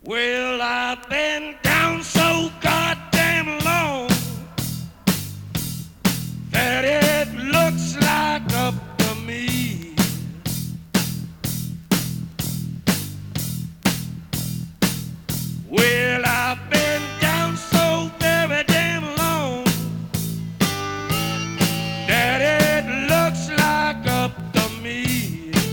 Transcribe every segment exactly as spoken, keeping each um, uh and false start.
Well, I've been down so goddamn long that it looks like up to me. Well, I've been down so very damn long that it looks like up to me.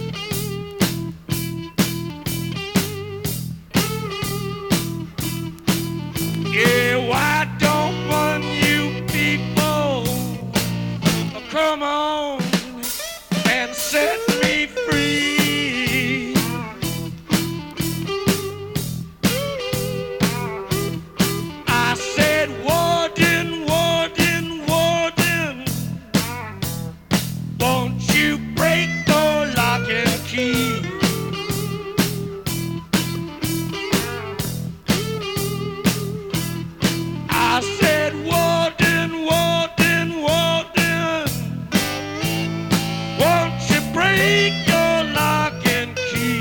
Yeah, why don't one you people come on and set me free? I said, Warden, Warden, Warden, won't you break the lock and key? I said, Warden, Warden, Warden, won't you break your lock and key?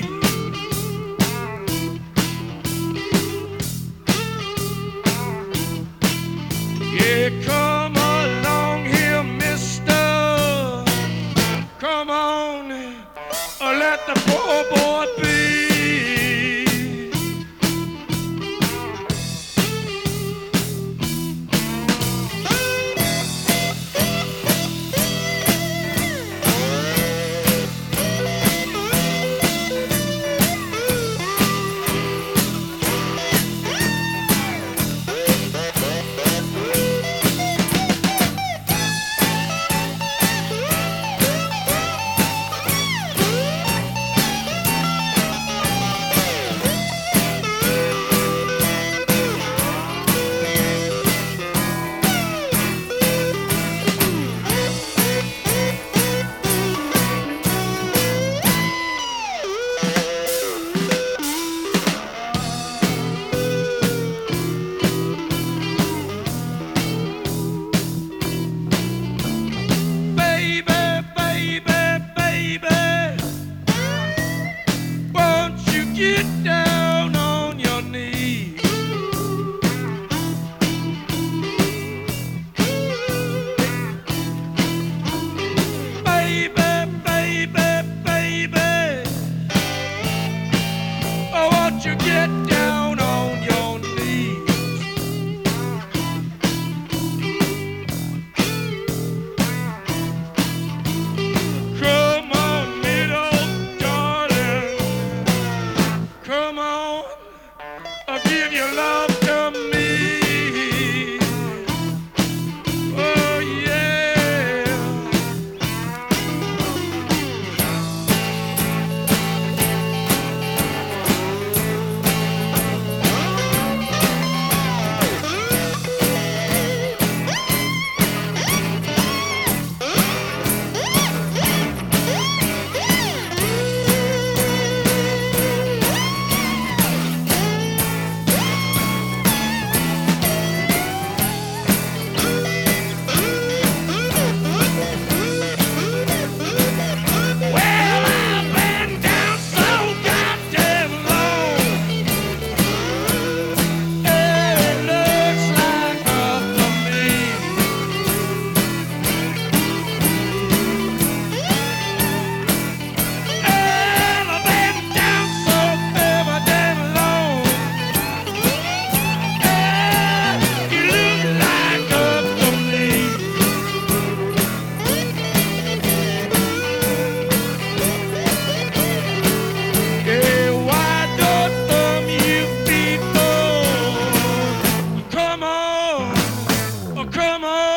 Yeah, come along here, mister. Come on, or let the poor boy be. Get down on your knees. Baby, baby, baby, oh, won't you get down on your knees? Come on, little darling. Come on, I'll give your love to me. Oh, yeah. Well, I've been down so goddamn long, it looks like up to me. Well, I've been down so very damn long, it looks like up to me. Yeah, why don't some you people come on, oh, come on?